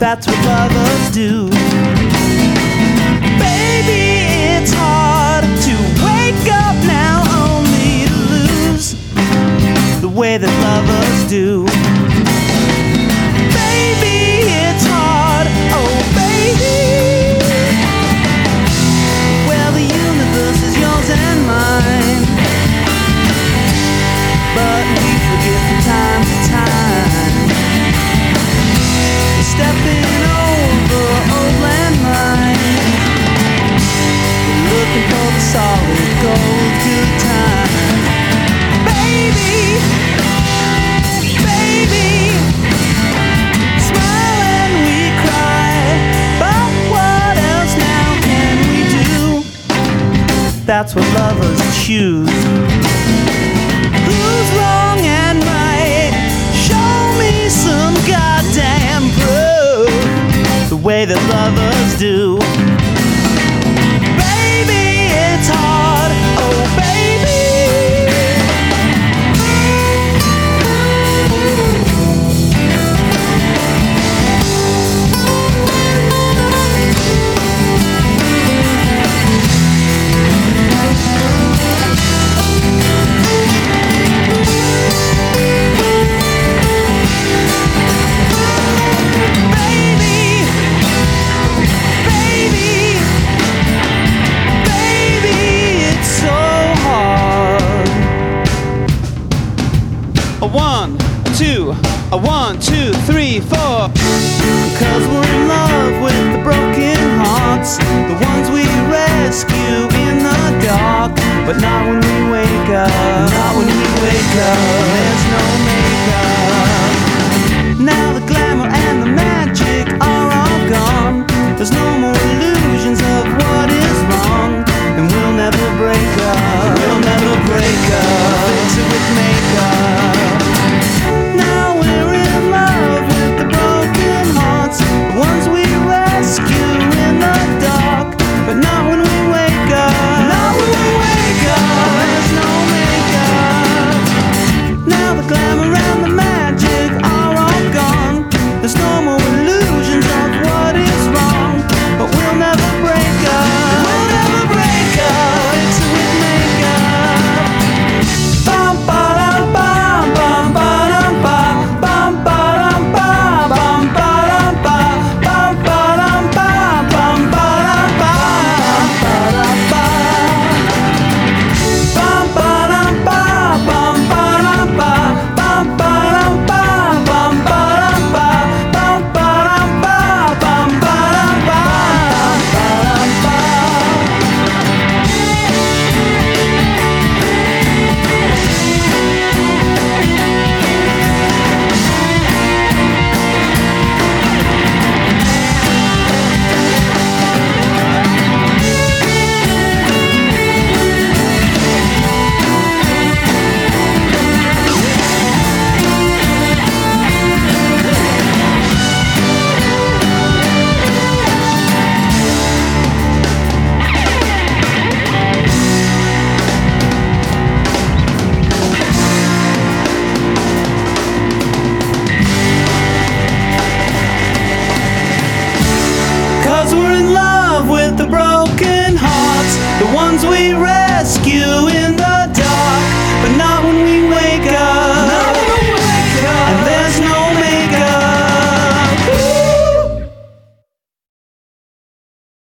That's what lovers do. Baby, it's hard to wake up now only to lose the way that lovers do. Baby, it's hard, oh baby. Well, the universe is yours and mine, but we forget from time to time. We're stepping over old landmines. We're looking for the solid gold good time. Baby, baby, smile and we cry, but what else now can we do? That's what lovers choose. Who's wrong and right? Show me some goddamn proof, the way that lovers do. Baby, it's hard, oh baby. A 1, 2, 3, 4. 'Cause we're in love with the broken hearts, the ones we rescue in the dark, but not when we wake up. Not when we wake up. There's no